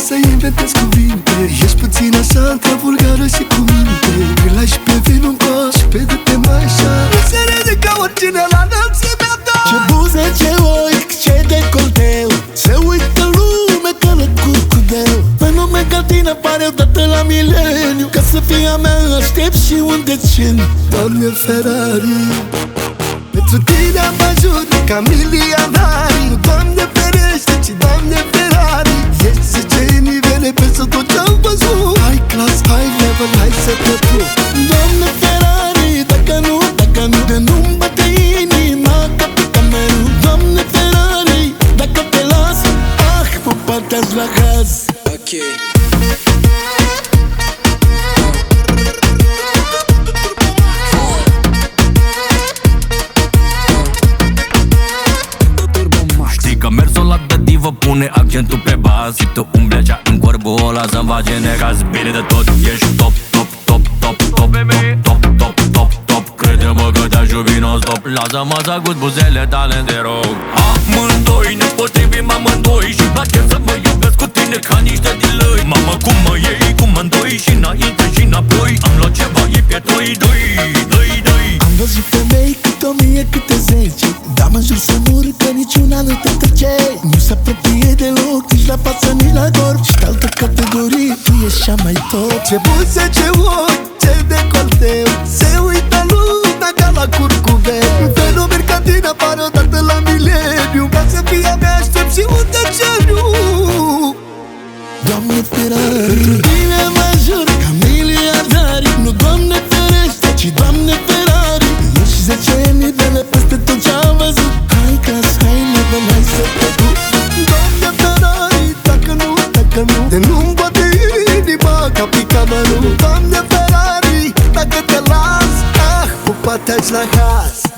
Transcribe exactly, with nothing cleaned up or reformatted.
să inventez cuvinte. Ești puțin așa între vulgară și cu minte. Îl lași pe vinul în coș, pe de pe mașa. Nu se ridică oricine la înălțimea ta. Ce buze, ce ochi, ce decolteu. Se uită lume că le curcudeu. Fenomen ca tine pare odată la mileniu. Ca să fie a mea aștept și un deceniu. Doamne Ferrari, pentru tine am ajuns ca miliardari. Nu Doamne ferește, ci Doamne Ferrari. Ești zece nivele peste tot ce-am văzut. High class, high level, hai să te pup. Doamne Ferrari, dacă nu, dacă nu, de nu-mi bate inima ca pe camerul. Doamne Ferrari, dacă te las, ah, pupa-te-aș la gaz. Ok. Vă pune accentul pe baz și tu umbli așa în corpul ăla să-mi face necaz. Bine de tot, ești top, top, top, top, top, baby. Top, top, top, top, crede-mă că te-aș iubi non-stop. Lasă-mă să gust buzele tale, te rog. Amândoi ne potrivim amândoi și-mi place să mă iubesc cu tine ca niște dilăi. Mamă, cum mă iei, cum mă îndoi și înainte și înapoi. Am luat ceva, e pe doi, doi, doi, doi. Am văzut femei cât o mie, câte zece, dar mă jur să mur că niciuna nu te trece. Nu se apropie deloc, nici la față, nici la corp. Și de altă categorie, tu ești cea mai top. Ce buze, ce ochi, ce decolteu. Se uită lumea ca la curcubeu. Un fenomen ca tine apare odată la mileniu. Ca să fie a mea aștept și un deceniu. Doamne Ferrari, pentru tine mă jur ca miliardari. Nu Doamne ferește, ci Doamne Ferrari. Ești zece nivele peste tot ce-am văzut. High class, high level, hai să te duc. Doamne Ferrari, dacă nu, dacă nu, de nu-mi bate inima ca pe camerul. Doamne Ferrari, dacă te las, ah, pupa-te-aș la gaz.